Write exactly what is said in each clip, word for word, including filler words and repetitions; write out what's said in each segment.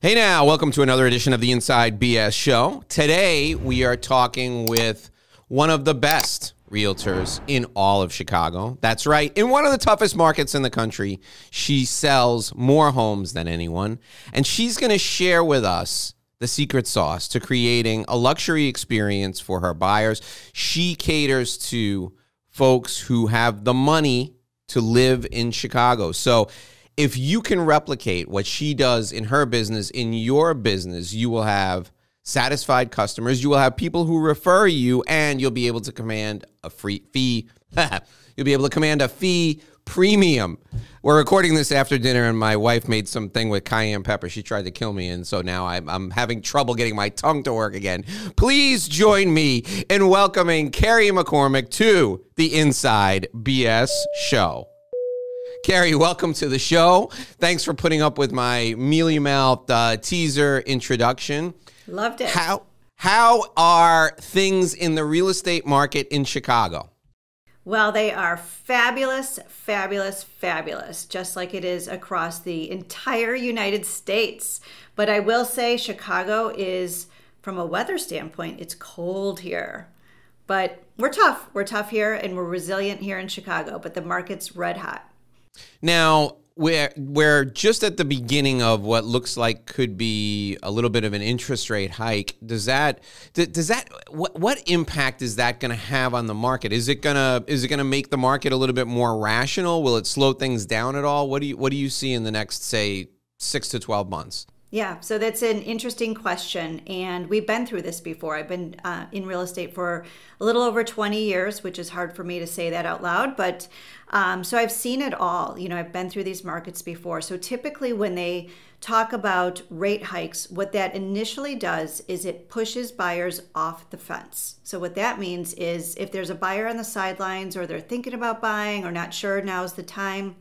Hey now, welcome to another edition of the Inside B S Show. Today, we are talking with one of the best realtors in all of Chicago. That's right, in one of the toughest markets in the country. She sells more homes than anyone, and she's going to share with us the secret sauce to creating a luxury experience for her buyers. She caters to folks who have the money to live in Chicago. So if you can replicate what she does in her business, in your business, you will have satisfied customers, you will have people who refer you, and you'll be able to command a free fee. You'll be able to command a fee premium. We're recording this after dinner, and my wife made something with cayenne pepper. She tried to kill me, and so now I'm, I'm having trouble getting my tongue to work again. Please join me in welcoming Carrie McCormick to the Inside B S Show. Carrie, welcome to the show. Thanks for putting up with my mealy-mouthed uh, teaser introduction. Loved it. How how are things in the real estate market in Chicago? Well, they are fabulous, fabulous, fabulous, just like it is across the entire United States. But I will say Chicago is, from a weather standpoint, it's cold here. But we're tough. We're tough here, and we're resilient here in Chicago, but the market's red hot. Now, we're, we're just at the beginning of what looks like could be a little bit of an interest rate hike. Does that, does that, what, what impact is that going to have on the market? Is it going to, is it going to make the market a little bit more rational? Will it slow things down at all? What do you, what do you see in the next, say, six to twelve months? Yeah, so that's an interesting question, and we've been through this before. I've been uh, in real estate for a little over twenty years, which is hard for me to say that out loud, but um, so I've seen it all. You know, I've been through these markets before. So typically when they talk about rate hikes, what that initially does is it pushes buyers off the fence. So what that means is if there's a buyer on the sidelines or they're thinking about buying or not sure now's the time,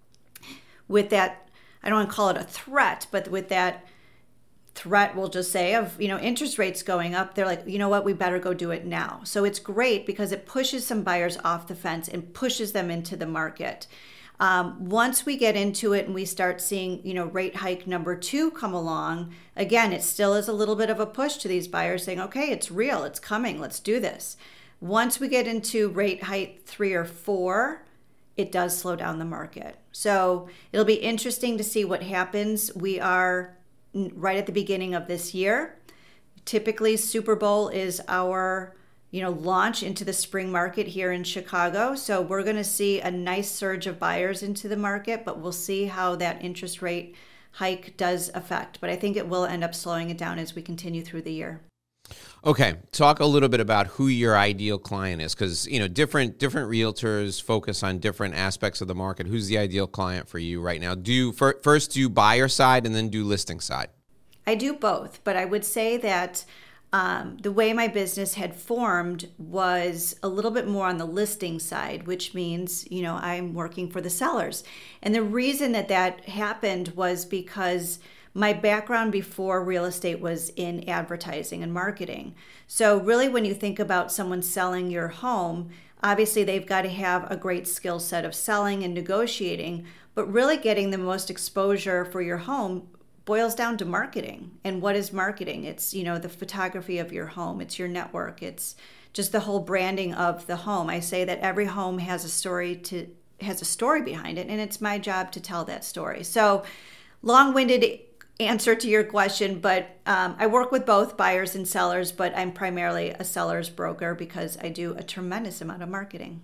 with that, I don't want to call it a threat, but with that threat, we'll just say, of, you know, interest rates going up, they're like, you know what, we better go do it now. So it's great because it pushes some buyers off the fence and pushes them into the market. Um, once we get into it and we start seeing, you know, rate hike number two come along, again, it still is a little bit of a push to these buyers saying, okay, it's real, it's coming, let's do this. Once we get into rate hike three or four, it does slow down the market. So it'll be interesting to see what happens. We are right at the beginning of this year. Typically, Super Bowl is our, you know, launch into the spring market here in Chicago. So we're going to see a nice surge of buyers into the market, but we'll see how that interest rate hike does affect. But I think it will end up slowing it down as we continue through the year. Okay, talk a little bit about who your ideal client is, because you know different different realtors focus on different aspects of the market. Who's the ideal client for you right now? Do for, first do buyer side and then do listing side. I do both, but I would say that um, the way my business had formed was a little bit more on the listing side, which means, you know, I'm working for the sellers. And the reason that that happened was because my background before real estate was in advertising and marketing. So really, when you think about someone selling your home, obviously they've got to have a great skill set of selling and negotiating, but really getting the most exposure for your home boils down to marketing. And what is marketing? It's, you know, the photography of your home. It's your network. It's just the whole branding of the home. I say that every home has a story to has a story behind it, and it's my job to tell that story. So long-winded answer to your question, but um, I work with both buyers and sellers, but I'm primarily a seller's broker because I do a tremendous amount of marketing.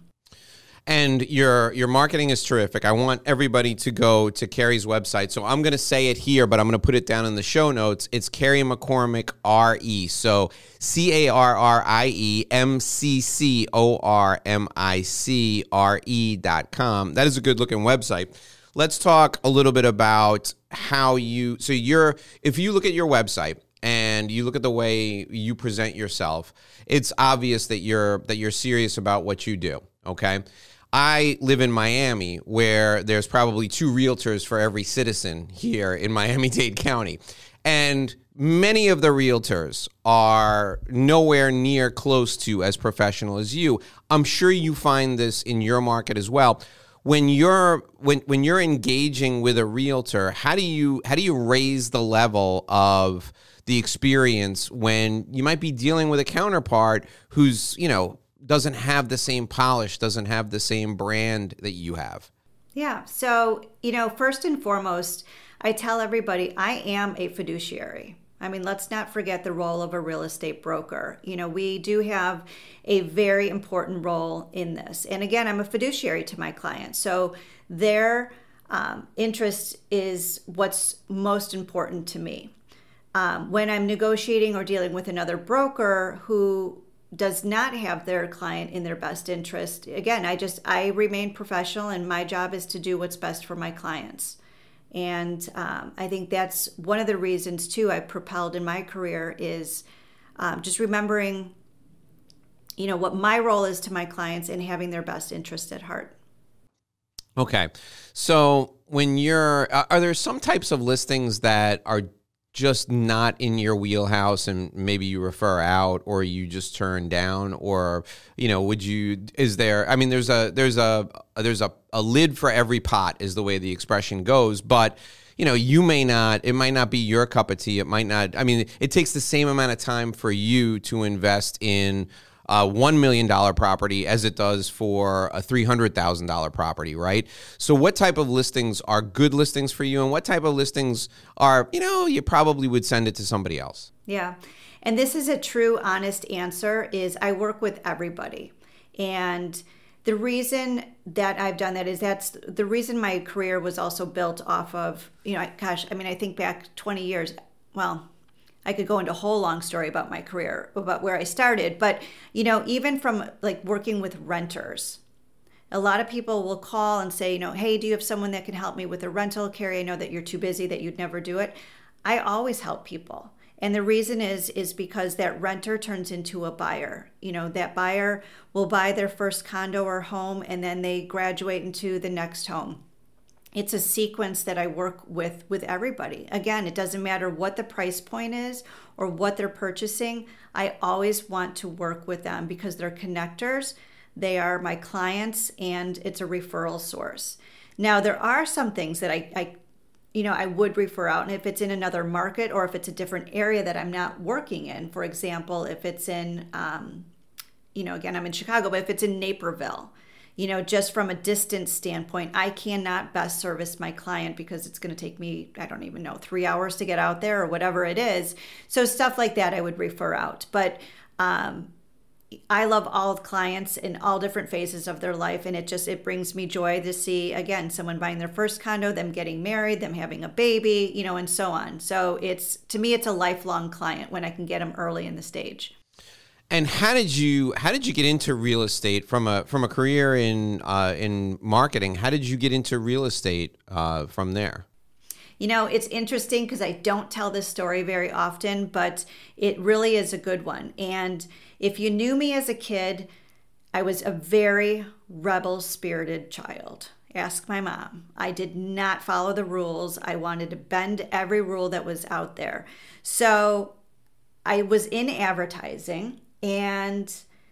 And your your marketing is terrific. I want everybody to go to Carrie's website. So I'm going to say it here, but I'm going to put it down in the show notes. It's Carrie McCormick, R E. So C A R R I E M C C O R M I C R E dot com. That is a good looking website. Let's talk a little bit about how you, so you're, if you look at your website and you look at the way you present yourself, it's obvious that you're, that you're serious about what you do. Okay. I live in Miami, where there's probably two realtors for every citizen here in Miami-Dade County. And many of the realtors are nowhere near close to as professional as you. I'm sure you find this in your market as well. when you're when when you're engaging with a realtor, how do you how do you raise the level of the experience when you might be dealing with a counterpart who's, you know, doesn't have the same polish, doesn't have the same brand that you have? Yeah. So, you know, first and foremost, I tell everybody I am a fiduciary. I mean, let's not forget the role of a real estate broker. You know, we do have a very important role in this. And again, I'm a fiduciary to my clients. So their um, interest is what's most important to me. Um, when I'm negotiating or dealing with another broker who does not have their client in their best interest, again, I just, I remain professional, and my job is to do what's best for my clients. And um, I think that's one of the reasons too I propelled in my career is um, just remembering, you know, what my role is to my clients and having their best interest at heart. Okay. So when you're, are there some types of listings that are just not in your wheelhouse and maybe you refer out or you just turn down? Or, you know, would you, is there, I mean, there's a, there's a, there's a, a lid for every pot is the way the expression goes, but you know, you may not, it might not be your cup of tea. It might not, I mean, it takes the same amount of time for you to invest in a one million dollars property as it does for a three hundred thousand dollars property, right? So what type of listings are good listings for you, and what type of listings are, you know, you probably would send it to somebody else? Yeah. And this is a true, honest answer is I work with everybody. And the reason that I've done that is that's the reason my career was also built off of, you know, gosh, I mean, I think back twenty years, well, I could go into a whole long story about my career, about where I started. But, you know, even from like working with renters, a lot of people will call and say, you know, hey, do you have someone that can help me with a rental? Carrie, I know that you're too busy, that you'd never do it. I always help people. And the reason is, is because that renter turns into a buyer. You know, that buyer will buy their first condo or home, and then they graduate into the next home. It's a sequence that I work with with everybody. Again, it doesn't matter what the price point is or what they're purchasing. I always want to work with them because they're connectors. They are my clients, and it's a referral source. Now, there are some things that I, I you know, I would refer out, and if it's in another market or if it's a different area that I'm not working in, for example, if it's in, um, you know, again, I'm in Chicago, but if it's in Naperville, you know, just from a distance standpoint, I cannot best service my client because it's going to take me, I don't even know, three hours to get out there or whatever it is. So stuff like that I would refer out. But um, I love all clients in all different phases of their life. And it just, it brings me joy to see, again, someone buying their first condo, them getting married, them having a baby, you know, and so on. So it's, to me, it's a lifelong client when I can get them early in the stage. And how did you how did you get into real estate from a from a career in uh, in marketing? How did you get into real estate uh, from there? You know, it's interesting because I don't tell this story very often, but it really is a good one. And if you knew me as a kid, I was a very rebel-spirited child. Ask my mom. I did not follow the rules. I wanted to bend every rule that was out there. So I was in advertising. And,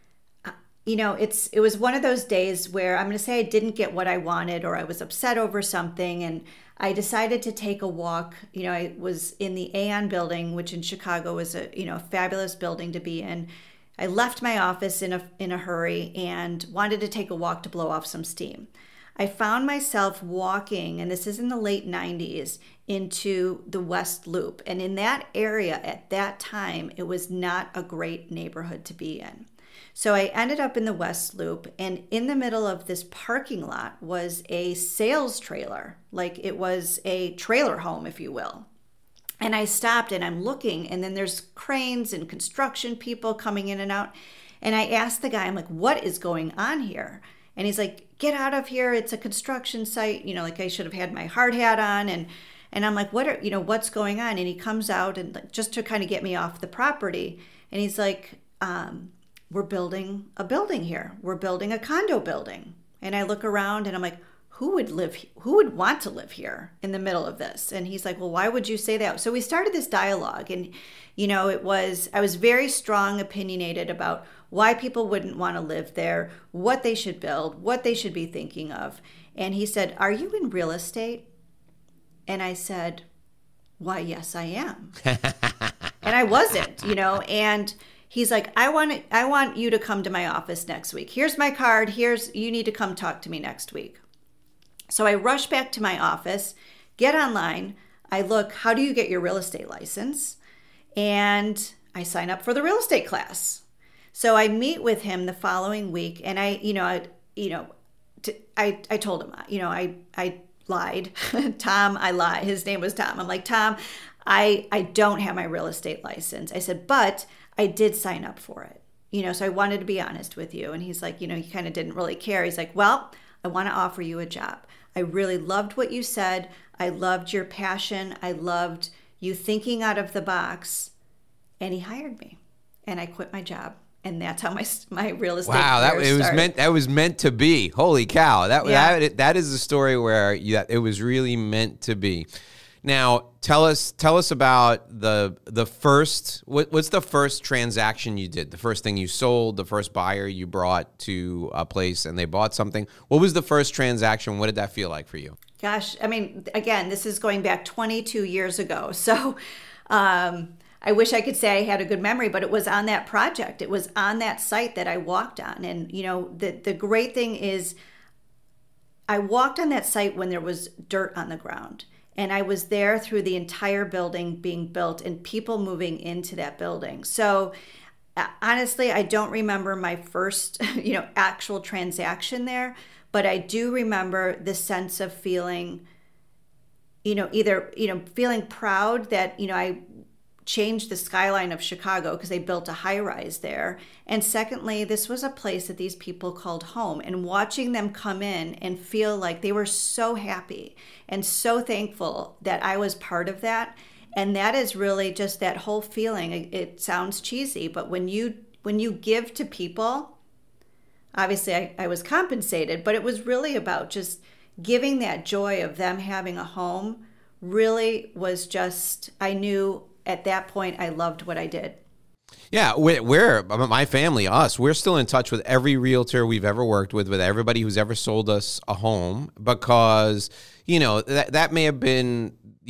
you know, it's it was one of those days where I'm going to say I didn't get what I wanted, or I was upset over something. And I decided to take a walk. You know, I was in the Aon building, which in Chicago is a, you know, fabulous building to be in. I left my office in a in a hurry and wanted to take a walk to blow off some steam. I found myself walking, and this is in the late nineties, into the West Loop. And in that area at that time, it was not a great neighborhood to be in. So I ended up in the West Loop, and in the middle of this parking lot was a sales trailer, like it was a trailer home, if you will. And I stopped and I'm looking, and then there's cranes and construction people coming in and out. And I asked the guy, I'm like, what is going on here? And he's like, get out of here. It's a construction site. You know, like I should have had my hard hat on. And and I'm like, what are, you know, what's going on? And he comes out and like, just to kind of get me off the property. And he's like, um, we're building a building here. We're building a condo building. And I look around and I'm like, who would live, who would want to live here in the middle of this? And he's like, well, why would you say that? So we started this dialogue, and, you know, it was, I was very strong opinionated about why people wouldn't want to live there, what they should build, what they should be thinking of. And he said, "Are you in real estate?" And I said, "Why, yes, I am." And I wasn't, you know, and he's like, I want to, I want you to come to my office next week. Here's my card. Here's, you need to come talk to me next week. So I rush back to my office, get online. I look, how do you get your real estate license? And I sign up for the real estate class. So I meet with him the following week, and I, you know, I, you know, t- I, I told him, you know, I, I lied. Tom, I lied. His name was Tom. I'm like, Tom, I, I don't have my real estate license. I said, but I did sign up for it. You know, so I wanted to be honest with you. And he's like, you know, he kind of didn't really care. He's like, well, I want to offer you a job. I really loved what you said. I loved your passion. I loved you thinking out of the box. And he hired me, and I quit my job. And that's how my my real estate wow, that career it was started. meant that was meant to be. Holy cow! That Yeah. that that is a story where you, it was really meant to be. Now, tell us tell us about the the first what, what's the first transaction you did? The first thing you sold, the first buyer you brought to a place and they bought something. What was the first transaction? What did that feel like for you? Gosh, I mean, again, this is going back twenty-two years ago. So um, I wish I could say I had a good memory, but it was on that project. It was on that site that I walked on. And, you know, the, the great thing is I walked on that site when there was dirt on the ground. And I was there through the entire building being built and people moving into that building. So honestly, I don't remember my first, you know, actual transaction there, but I do remember the sense of feeling, you know, either, you know, feeling proud that, you know, I changed the skyline of Chicago because they built a high rise there. And secondly, this was a place that these people called home, and watching them come in and feel like they were so happy and so thankful that I was part of that. And that is really just that whole feeling. It, it sounds cheesy, but when you when you give to people, obviously I, I was compensated, but it was really about just giving that joy of them having a home. Really was just, I knew at that point I loved what I did. Yeah, we're, we're my family, us, we're still in touch with every realtor we've ever worked with, with everybody who's ever sold us a home, because, you know, that, that may have been,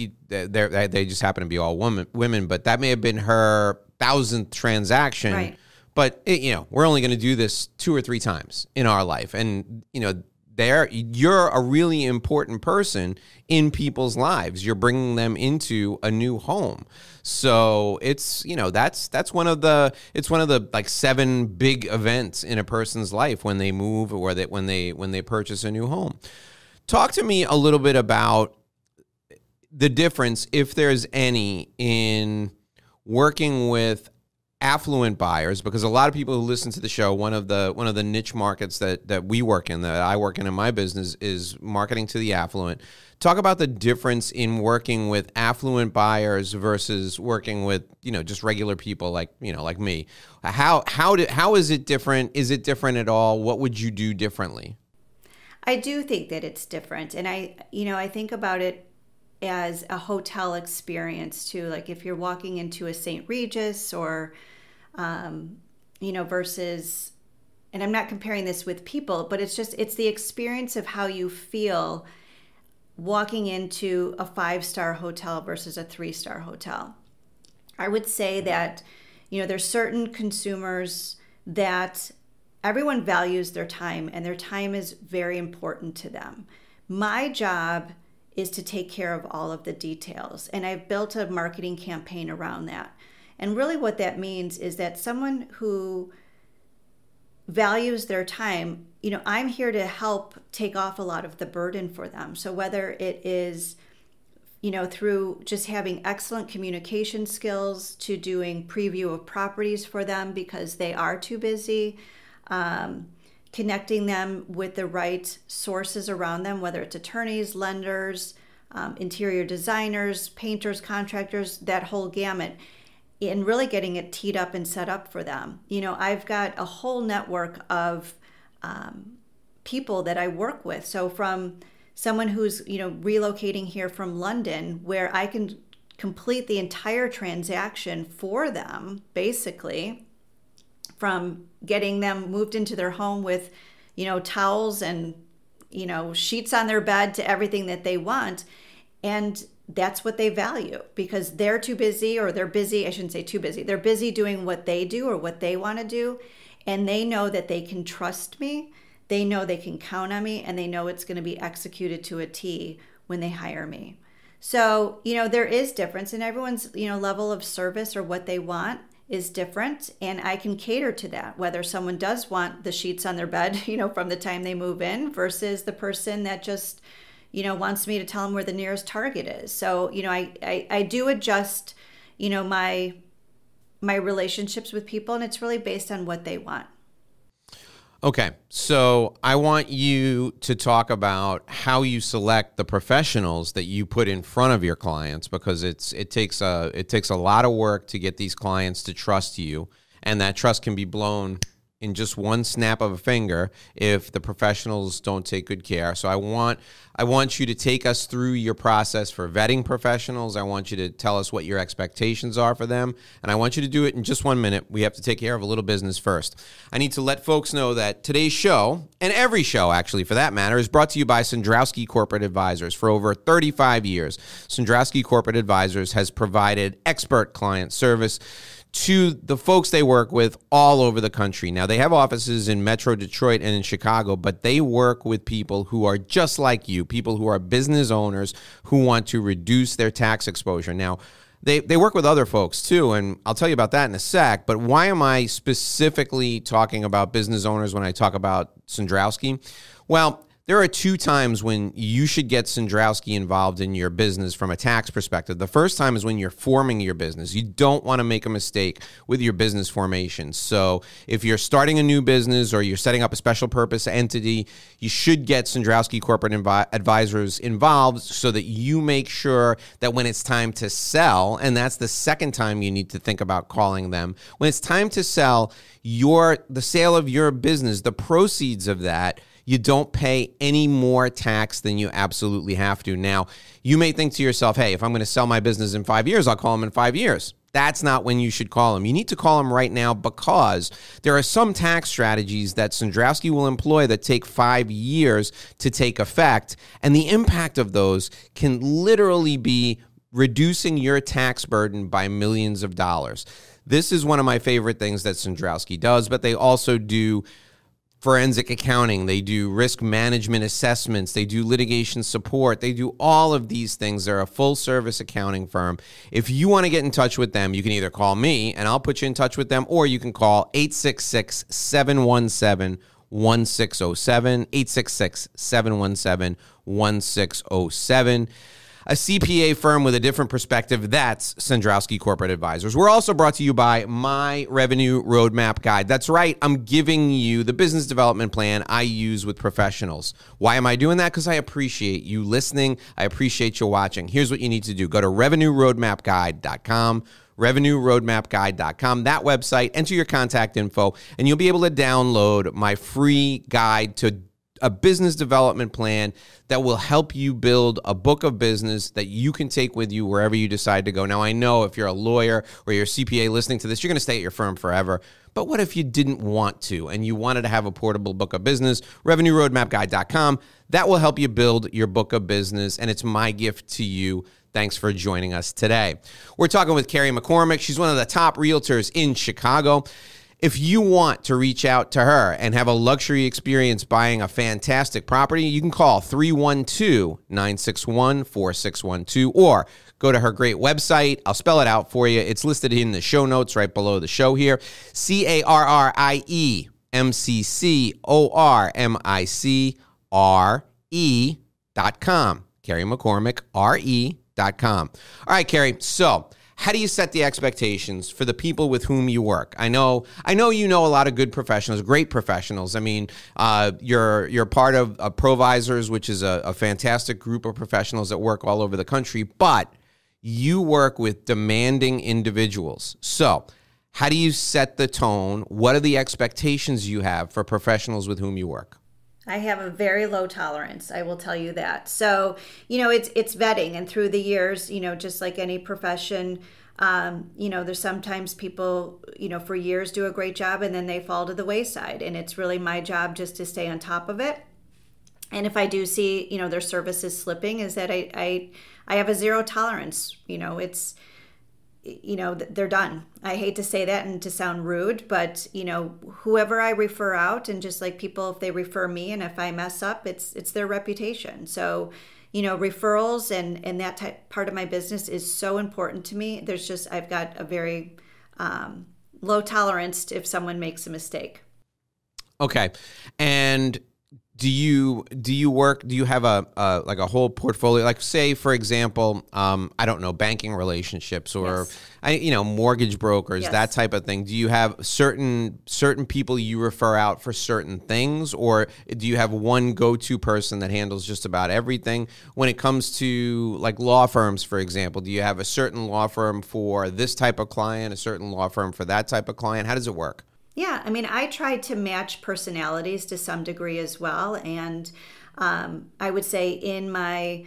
they just happen to be all women, women, but that may have been her thousandth transaction. Right. But, it, you know, we're only going to do this two or three times in our life. And, you know, there, you're a really important person in people's lives. You're bringing them into a new home. So it's, you know, that's that's one of the it's one of the like seven big events in a person's life when they move or that when they when they purchase a new home. Talk to me a little bit about the difference, if there's any, in working with affluent buyers, because a lot of people who listen to the show, one of the one of the niche markets that that we work in, that I work in in my business, is marketing to the affluent. Talk about the difference in working with affluent buyers versus working with, you know, just regular people like, you know, like me. How how did how is it different? Is it different at all? What would you do differently? I do think that it's different, and I, you know, I think about it as a hotel experience too. Like if you're walking into a Saint Regis or, um, you know, versus, and I'm not comparing this with people, but it's just, it's the experience of how you feel walking into a five-star hotel versus a three-star hotel. I would say that, you know, there's certain consumers that everyone values their time, and their time is very important to them. My job is to take care of all of the details. And I've built a marketing campaign around that. And really what that means is that someone who values their time, you know, I'm here to help take off a lot of the burden for them. So whether it is, you know, through just having excellent communication skills, to doing preview of properties for them because they are too busy, um, connecting them with the right sources around them, whether it's attorneys, lenders, um, interior designers, painters, contractors, that whole gamut, and really getting it teed up and set up for them. You know, I've got a whole network of um, people that I work with. So from someone who's, you know, relocating here from London, where I can complete the entire transaction for them, basically, from getting them moved into their home with, you know, towels and you know, sheets on their bed to everything that they want. And that's what they value because they're too busy or they're busy. I shouldn't say too busy. They're busy doing what they do or what they want to do. And they know that they can trust me. They know they can count on me, and they know it's going to be executed to a T when they hire me. So, you know, there is difference in everyone's, you know, level of service or what they want is different. And I can cater to that, whether someone does want the sheets on their bed, you know, from the time they move in versus the person that just, you know, wants me to tell them where the nearest Target is. So, you know, I, I, I do adjust, you know, my, my relationships with people, and it's really based on what they want. Okay, so I want you to talk about how you select the professionals that you put in front of your clients, because it's it takes a it takes a lot of work to get these clients to trust you, and that trust can be blown in just one snap of a finger if the professionals don't take good care. So I want I want you to take us through your process for vetting professionals. I want you to tell us what your expectations are for them, and I want you to do it in just one minute. We have to take care of a little business first. I need to let folks know that today's show, and every show actually for that matter, is brought to you by Sandrowski Corporate Advisors. For over thirty-five years, Sandrowski Corporate Advisors has provided expert client service to the folks they work with all over the country. Now, they have offices in Metro Detroit and in Chicago, but they work with people who are just like you, people who are business owners who want to reduce their tax exposure. Now, they, they work with other folks too, and I'll tell you about that in a sec, but why am I specifically talking about business owners when I talk about Sandrowski? Well, there are two times when you should get Sandrowski involved in your business from a tax perspective. The first time is when you're forming your business. You don't want to make a mistake with your business formation. So if you're starting a new business or you're setting up a special purpose entity, you should get Sandrowski Corporate Invi- Advisors involved so that you make sure that when it's time to sell, and that's the second time you need to think about calling them, when it's time to sell your the sale of your business, the proceeds of that, you don't pay any more tax than you absolutely have to. Now, you may think to yourself, hey, if I'm going to sell my business in five years, I'll call them in five years. That's not when you should call them. You need to call them right now because there are some tax strategies that Sandrowski will employ that take five years to take effect, and the impact of those can literally be reducing your tax burden by millions of dollars. This is one of my favorite things that Sandrowski does, but they also do forensic accounting, they do risk management assessments, they do litigation support, they do all of these things. They're a full-service accounting firm. If you want to get in touch with them, you can either call me, and I'll put you in touch with them, or you can call eight six six, seven one seven, one six zero seven, eight six six, seven one seven, one six zero seven. A C P A firm with a different perspective, that's Sandrowski Corporate Advisors. We're also brought to you by My Revenue Roadmap Guide. That's right, I'm giving you the business development plan I use with professionals. Why am I doing that? Because I appreciate you listening. I appreciate you watching. Here's what you need to do. Go to revenue roadmap guide dot com. revenue roadmap guide dot com, that website, enter your contact info, and you'll be able to download my free guide to a business development plan that will help you build a book of business that you can take with you wherever you decide to go. Now, I know if you're a lawyer or you're a C P A listening to this, you're going to stay at your firm forever. But what if you didn't want to and you wanted to have a portable book of business? revenue roadmap guide dot com. That will help you build your book of business, and it's my gift to you. Thanks for joining us today. We're talking with Carrie McCormick. She's one of the top realtors in Chicago. If you want to reach out to her and have a luxury experience buying a fantastic property, you can call three one two, nine six one, four six one two or go to her great website. I'll spell it out for you. It's listed in the show notes right below the show here. C A R R I E M C C O R M I C R E dot com. Carrie McCormick, R E dot com. All right, Carrie, so how do you set the expectations for the people with whom you work? I know, I know you know a lot of good professionals, great professionals. I mean, uh, you're you're part of uh, Provisors, which is a, a fantastic group of professionals that work all over the country. But you work with demanding individuals. So, how do you set the tone? What are the expectations you have for professionals with whom you work? I have a very low tolerance, I will tell you that. So, you know, it's it's vetting, and through the years, you know, just like any profession, um, you know, there's sometimes people, you know, for years do a great job and then they fall to the wayside, and it's really my job just to stay on top of it. And if I do see, you know, their service is slipping, is that I, I, I have a zero tolerance. You know, it's, you know, they're done. I hate to say that and to sound rude, but, you know, whoever I refer out, and just like people, if they refer me and if I mess up, it's, it's their reputation. So, you know, referrals and, and that type part of my business is so important to me. There's just, I've got a very um, low tolerance if someone makes a mistake. Okay. And do you do you work? Do you have a, a like a whole portfolio? Like, say, for example, um, I don't know, banking relationships or Yes. I, you know, mortgage brokers, Yes. that type of thing. Do you have certain certain people you refer out for certain things, or do you have one go-to person that handles just about everything? When it comes to like law firms, for example, do you have a certain law firm for this type of client, a certain law firm for that type of client? How does it work? Yeah, I mean, I try to match personalities to some degree as well, and um, I would say in my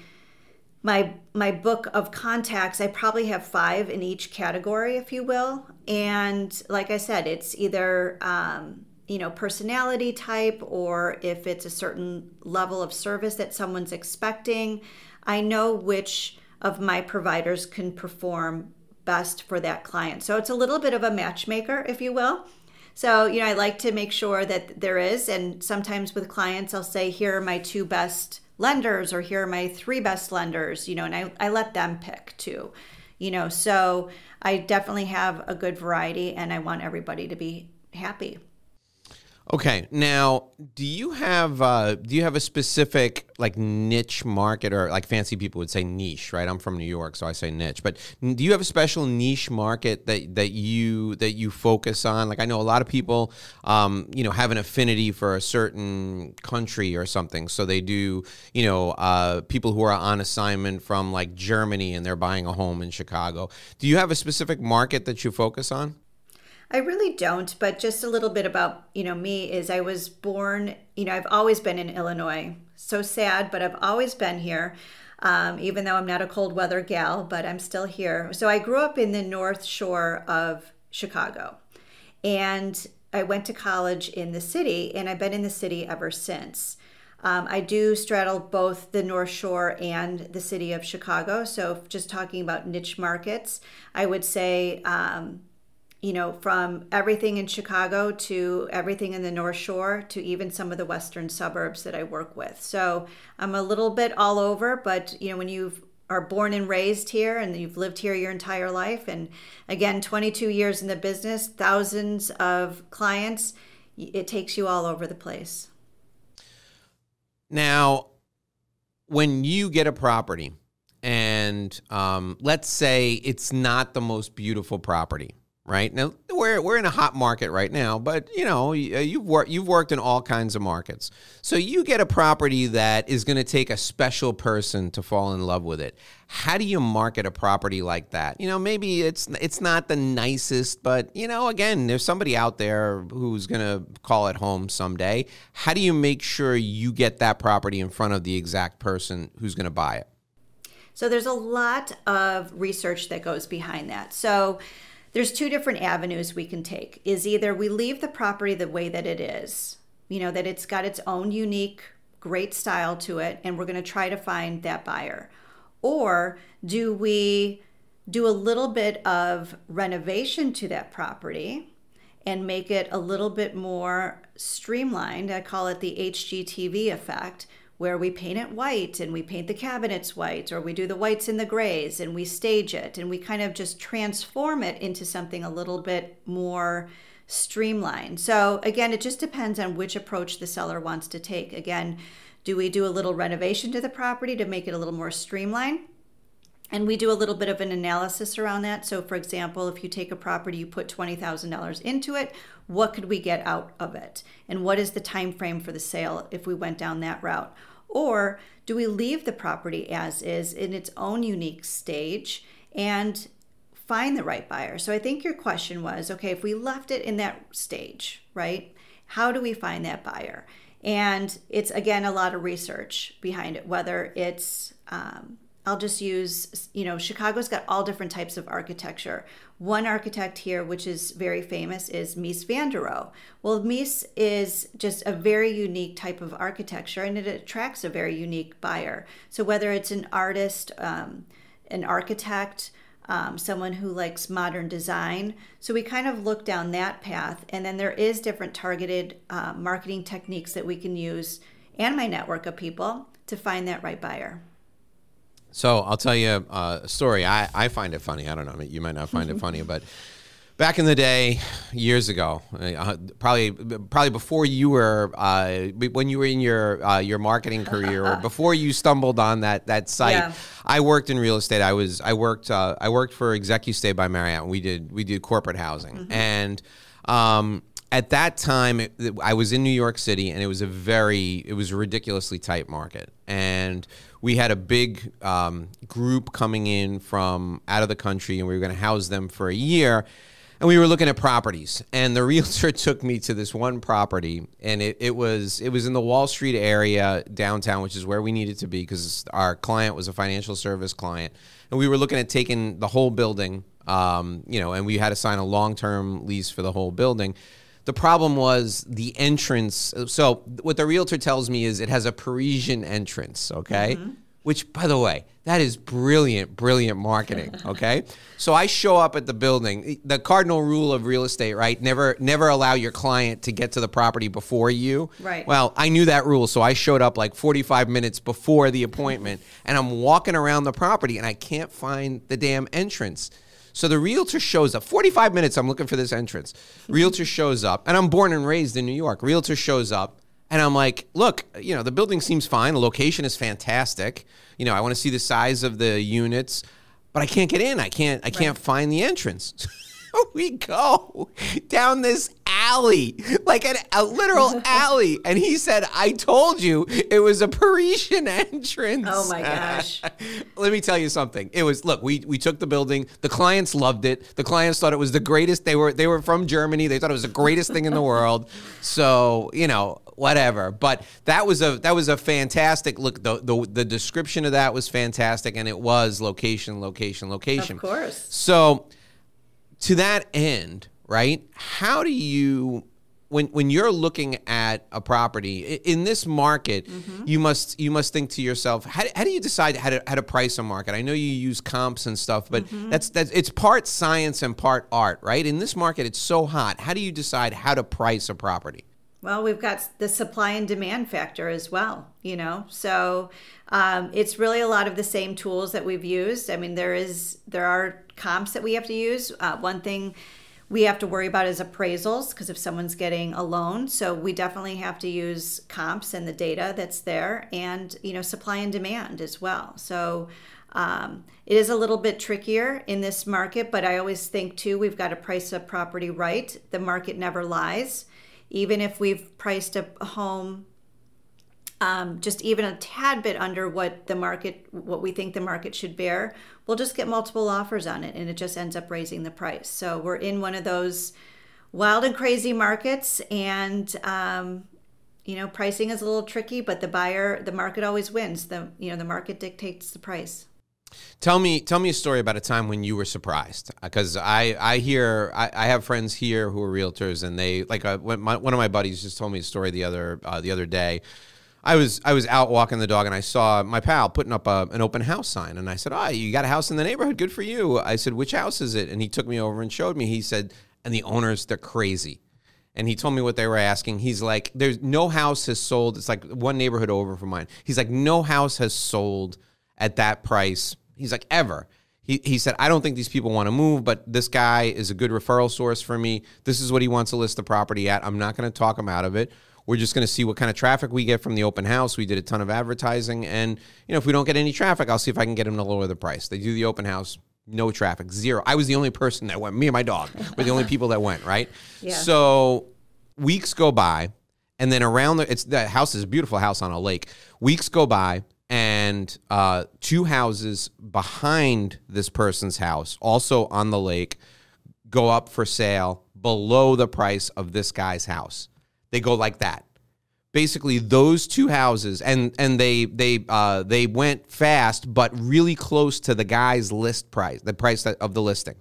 my my book of contacts, I probably have five in each category, if you will. And like I said, it's either um, you know, personality type, or if it's a certain level of service that someone's expecting. I know which of my providers can perform best for that client. So it's a little bit of a matchmaker, if you will. So, you know, I like to make sure that there is, and sometimes with clients, I'll say, here are my two best lenders, or here are my three best lenders, you know, and I, I let them pick too, you know, so I definitely have a good variety and I want everybody to be happy. Okay. Now, do you have uh, do you have a specific like niche market, or like fancy people would say niche, right? I'm from New York, so I say niche. But do you have a special niche market that that you that you focus on? Like, I know a lot of people, um, you know, have an affinity for a certain country or something, so they do. You know, uh, people who are on assignment from like Germany and they're buying a home in Chicago. Do you have a specific market that you focus on? I really don't, but just a little bit about, you know, me is I was born, you know, I've always been in Illinois. So sad, but I've always been here, um, even though I'm not a cold weather gal, but I'm still here. So I grew up in the North Shore of Chicago, and I went to college in the city, and I've been in the city ever since. Um, I do straddle both the North Shore and the city of Chicago. So just talking about niche markets, I would say, um, you know, from everything in Chicago to everything in the North Shore to even some of the western suburbs that I work with. So I'm a little bit all over, but, you know, when you are born and raised here and you've lived here your entire life, and again, twenty-two years in the business, thousands of clients, it takes you all over the place. Now, when you get a property and um, let's say it's not the most beautiful property, right? Now, we're we're in a hot market right now, but you know, you've worked you've worked in all kinds of markets. So you get a property that is going to take a special person to fall in love with it. How do you market a property like that? You know, maybe it's it's not the nicest, but you know, again, there's somebody out there who's going to call it home someday. How do you make sure you get that property in front of the exact person who's going to buy it? So there's a lot of research that goes behind that. So there's two different avenues we can take. Is either we leave the property the way that it is, you know, that it's got its own unique, great style to it, and we're going to try to find that buyer. Or do we do a little bit of renovation to that property and make it a little bit more streamlined? I call it the H G T V effect, where we paint it white and we paint the cabinets white, or we do the whites and the grays and we stage it and we kind of just transform it into something a little bit more streamlined. So again, it just depends on which approach the seller wants to take. Again, do we do a little renovation to the property to make it a little more streamlined? And we do a little bit of an analysis around that. So for example, if you take a property, you put twenty thousand dollars into it, what could we get out of it? And what is the time frame for the sale if we went down that route? Or do we leave the property as is in its own unique stage and find the right buyer? So I think your question was, okay, if we left it in that stage, right, how do we find that buyer? And it's, again, a lot of research behind it, whether it's um, I'll just use, you know, Chicago's got all different types of architecture. One architect here, which is very famous, is Mies van der Rohe. Well, Mies is just a very unique type of architecture, and it attracts a very unique buyer. So whether it's an artist, um, an architect, um, someone who likes modern design. So we kind of look down that path. And then there is different targeted uh, marketing techniques that we can use, and my network of people, to find that right buyer. So I'll tell you a story. I, I find it funny. I don't know. You might not find it funny, but back in the day, years ago, uh, probably probably before you were, uh, when you were in your uh, your marketing career, or before you stumbled on that that site, yeah. I worked in real estate. I was I worked uh, I worked for ExecuStay by Marriott. We did we did corporate housing, mm-hmm. and um, at that time, it, I was in New York City, and it was a very it was a ridiculously tight market, and we had a big um, group coming in from out of the country, and we were going to house them for a year. And we were looking at properties. And the realtor took me to this one property, and it, it was it was in the Wall Street area downtown, which is where we needed to be because our client was a financial service client. And we were looking at taking the whole building, um, you know, and we had to sign a long-term lease for the whole building. The problem was the entrance. So what the realtor tells me is it has a Parisian entrance, okay? Mm-hmm. Which, by the way, that is brilliant, brilliant marketing, okay? So I show up at the building. The cardinal rule of real estate, right? Never never allow your client to get to the property before you. Right. Well, I knew that rule, so I showed up like forty-five minutes before the appointment, and I'm walking around the property, and I can't find the damn entrance. So the realtor shows up. forty-five minutes, I'm looking for this entrance. Realtor shows up, and I'm born and raised in New York. Realtor shows up, and I'm like, look, you know, the building seems fine. The location is fantastic. You know, I want to see the size of the units, but I can't get in. I can't, I can't right. find the entrance. We go down this alley, like an, a literal alley. And he said, I told you it was a Parisian entrance. Oh, my gosh. Let me tell you something. It was, look, we we took the building. The clients loved it. The clients thought it was the greatest. They were they were from Germany. They thought it was the greatest thing in the world. So, you know, whatever. But that was a that was a fantastic look. The, the, the description of that was fantastic. And it was location, location, location. Of course. So to that end, right, how do you, when when you're looking at a property in this market, mm-hmm. you must you must think to yourself, how, how do you decide how to how to price a market? I know you use comps and stuff, but mm-hmm. that's that's it's part science and part art, right? In this market, it's so hot. How do you decide how to price a property? Well, we've got the supply and demand factor as well, you know, so um, it's really a lot of the same tools that we've used. I mean, there is there are comps that we have to use. Uh, one thing we have to worry about is appraisals, because if someone's getting a loan, so we definitely have to use comps and the data that's there, and, you know, supply and demand as well. So um, it is a little bit trickier in this market, but I always think too, we've got to price a property right. The market never lies. Even if we've priced a home um, just even a tad bit under what the market, what we think the market should bear, we'll just get multiple offers on it, and it just ends up raising the price. So we're in one of those wild and crazy markets, and um, you know, pricing is a little tricky, but the buyer, the market always wins. The you know, the market dictates the price. Tell me, tell me a story about a time when you were surprised, because I, I hear, I, I have friends here who are realtors, and they like uh, when my, one of my buddies just told me a story the other uh, the other day. I was I was out walking the dog, and I saw my pal putting up a, an open house sign, and I said, "Oh, you got a house in the neighborhood? Good for you." I said, "Which house is it?" And he took me over and showed me. He said, "And the owners, they're crazy." And he told me what they were asking. He's like, "There's no house has sold." It's like one neighborhood over from mine. He's like, "No house has sold at that price." He's like, ever. He he said, "I don't think these people want to move, but this guy is a good referral source for me. This is what he wants to list the property at. I'm not going to talk him out of it. We're just going to see what kind of traffic we get from the open house." We did a ton of advertising. And, you know, if we don't get any traffic, I'll see if I can get him to lower the price. They do the open house, no traffic, zero. I was the only person that went. Me and my dog were the only people that went, right? Yeah. So weeks go by, and then around the, it's the house is a beautiful house on a lake. Weeks go by. And uh, two houses behind this person's house, also on the lake, go up for sale below the price of this guy's house. They go like that. basically those two houses, and and they they uh, they went fast, but really close to the guy's list price, the price of the listing.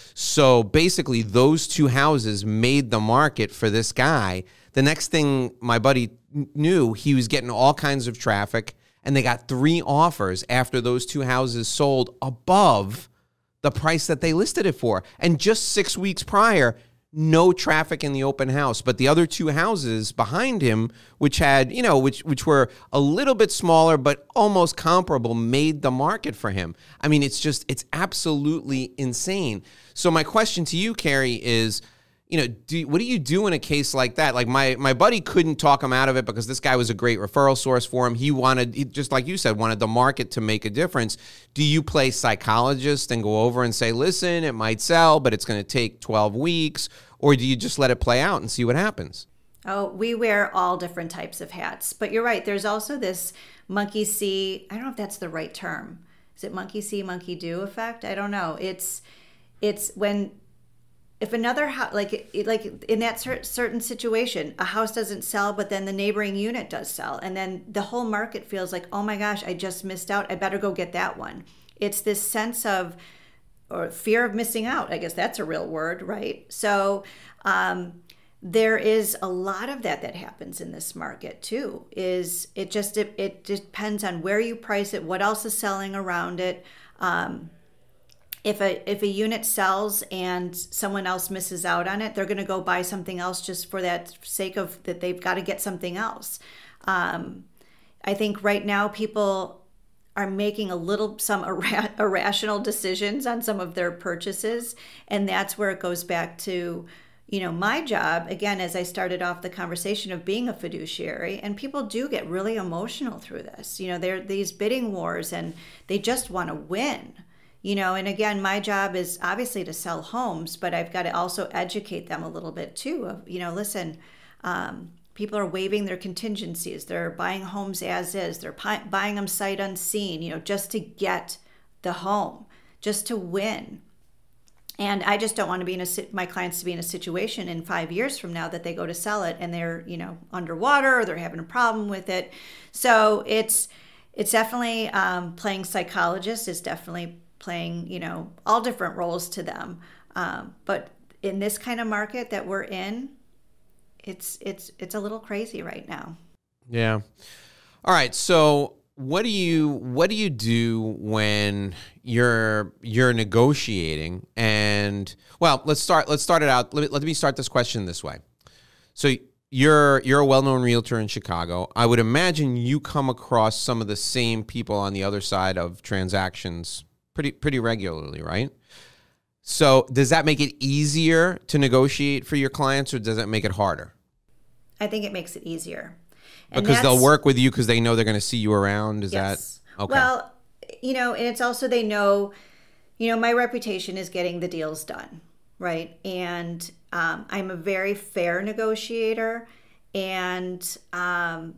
So basically, those two houses made the market for this guy. The next thing my buddy knew, he was getting all kinds of traffic, and they got three offers after those two houses sold above the price that they listed it for. And just six weeks prior, no traffic in the open house. But the other two houses behind him, which had, you know, which which were a little bit smaller but almost comparable, made the market for him. I mean, it's just, it's absolutely insane. So my question to you, Carrie, is, you know, do, what do you do in a case like that? Like my my buddy couldn't talk him out of it because this guy was a great referral source for him. He wanted, he, just like you said, wanted the market to make a difference. Do you play psychologist and go over and say, listen, it might sell, but it's going to take twelve weeks? Or do you just let it play out and see what happens? Oh, we wear all different types of hats. But you're right. There's also this monkey see, I don't know if that's the right term. Is it monkey see, monkey do effect? I don't know. It's it's when... If another house, like like in that cer- certain situation, a house doesn't sell, but then the neighboring unit does sell, and then the whole market feels like, oh my gosh, I just missed out. I better go get that one. It's this sense of, or fear of missing out. I guess that's a real word, right? So um, there is a lot of that that happens in this market too. Is it just it, it depends on where you price it, what else is selling around it. Um, If a if a unit sells and someone else misses out on it, they're going to go buy something else just for that sake of that they've got to get something else. Um, I think right now people are making a little some ira- irrational decisions on some of their purchases, and that's where it goes back to, you know, my job again, as I started off the conversation of being a fiduciary, and people do get really emotional through this. You know, they're these bidding wars, and they just want to win. You know, and again, my job is obviously to sell homes, but I've got to also educate them a little bit too. Of, you know, listen, um, people are waiving their contingencies. They're buying homes as is. They're pi- buying them sight unseen, you know, just to get the home, just to win. And I just don't want to be in a my clients to be in a situation in five years from now that they go to sell it and they're, you know, underwater or they're having a problem with it. So it's it's definitely um, playing psychologist is definitely playing, you know, all different roles to them. Um, but in this kind of market that we're in, it's it's it's a little crazy right now. Yeah. All right. So what do you what do you do when you're you're negotiating? And well, let's start let's start it out. Let me, let me start this question this way. So you're you're a well-known realtor in Chicago. I would imagine you come across some of the same people on the other side of transactions pretty pretty regularly, right? So does that make it easier to negotiate for your clients, or does that make it harder? I think it makes it easier. And because they'll work with you because they know they're going to see you around. Is yes. that okay? Well, you know, and it's also they know, you know, my reputation is getting the deals done, right? And um, I'm a very fair negotiator, and um,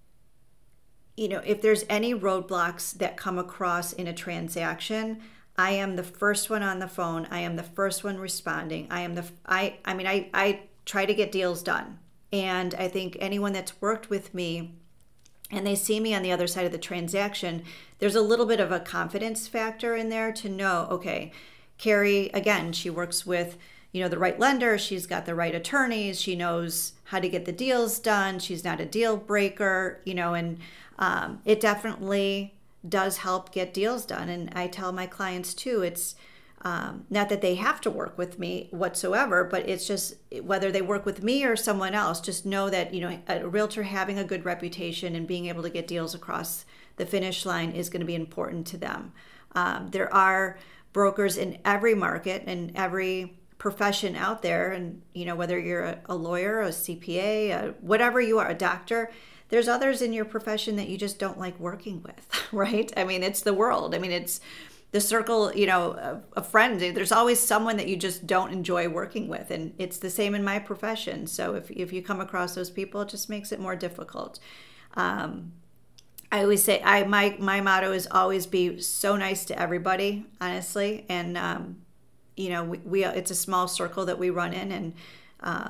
you know, if there's any roadblocks that come across in a transaction, I am the first one on the phone. I am the first one responding. I am the, I, I mean, I, I try to get deals done. And I think anyone that's worked with me and they see me on the other side of the transaction, there's a little bit of a confidence factor in there to know, okay, Carrie, again, she works with, you know, the right lender. She's got the right attorneys. She knows how to get the deals done. She's not a deal breaker, you know, and um, it definitely does help get deals done. And I tell my clients too, it's um, not that they have to work with me whatsoever, but it's just whether they work with me or someone else, just know that, you know, a realtor having a good reputation and being able to get deals across the finish line is going to be important to them. Um, there are brokers in every market and every profession out there. And, you know, whether you're a, a lawyer, a C P A, a, whatever you are, a doctor, there's others in your profession that you just don't like working with, right? I mean, it's the world. I mean, it's the circle, you know, of, of friends. There's always someone that you just don't enjoy working with. And it's the same in my profession. So if, if you come across those people, it just makes it more difficult. Um, I always say, I my, my motto is always be so nice to everybody, honestly. And, um, you know, we, we it's a small circle that we run in. And, um,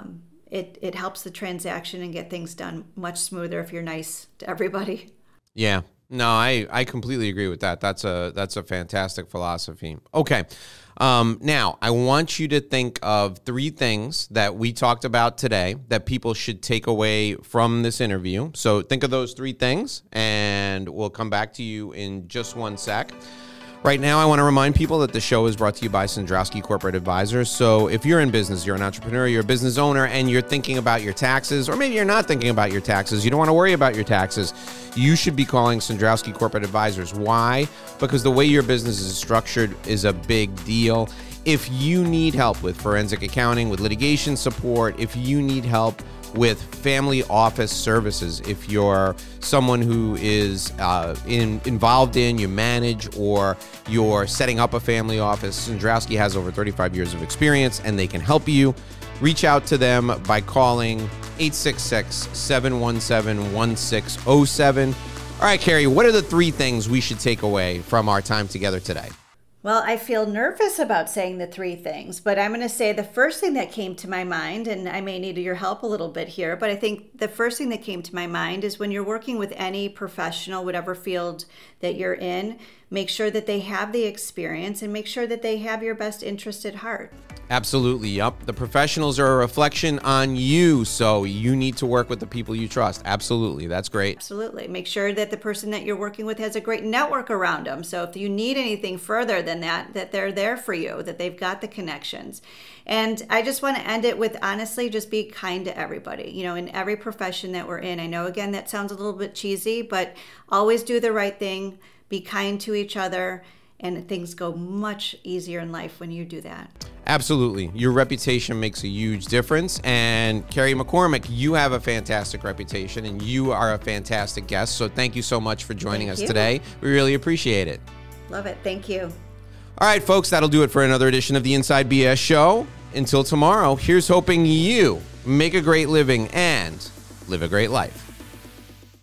it, it helps the transaction and get things done much smoother if you're nice to everybody. Yeah. No, I, I completely agree with that. That's a that's a fantastic philosophy. Okay. Um, now, I want you to think of three things that we talked about today that people should take away from this interview. So think of those three things, and we'll come back to you in just one sec. Right now, I want to remind people that the show is brought to you by Sandrowski Corporate Advisors. So if you're in business, you're an entrepreneur, you're a business owner, and you're thinking about your taxes, or maybe you're not thinking about your taxes, you don't want to worry about your taxes, you should be calling Sandrowski Corporate Advisors. Why? Because the way your business is structured is a big deal. If you need help with forensic accounting, with litigation support, if you need help with family office services, if you're someone who is uh, in, involved in, you manage, or you're setting up a family office, Sandrowski has over thirty-five years of experience and they can help you. Reach out to them by calling eight six six, seven one seven, one six zero seven. All right, Carrie, what are the three things we should take away from our time together today? Well, I feel nervous about saying the three things, but I'm going to say the first thing that came to my mind, and I may need your help a little bit here, but I think the first thing that came to my mind is when you're working with any professional, whatever field that you're in, make sure that they have the experience and make sure that they have your best interest at heart. Absolutely. Yep. The professionals are a reflection on you, so you need to work with the people you trust. Absolutely. That's great. Absolutely. Make sure that the person that you're working with has a great network around them. So if you need anything further than that, that they're there for you, that they've got the connections. And I just want to end it with, honestly, just be kind to everybody. You know, in every profession that we're in, I know, again, that sounds a little bit cheesy, but always do the right thing, be kind to each other, and things go much easier in life when you do that. Absolutely. Your reputation makes a huge difference. And Carrie McCormick, you have a fantastic reputation and you are a fantastic guest. So thank you so much for joining Thank us you. today. We really appreciate it. Love it. Thank you. All right, folks, that'll do it for another edition of the Inside B S Show. Until tomorrow, here's hoping you make a great living and live a great life.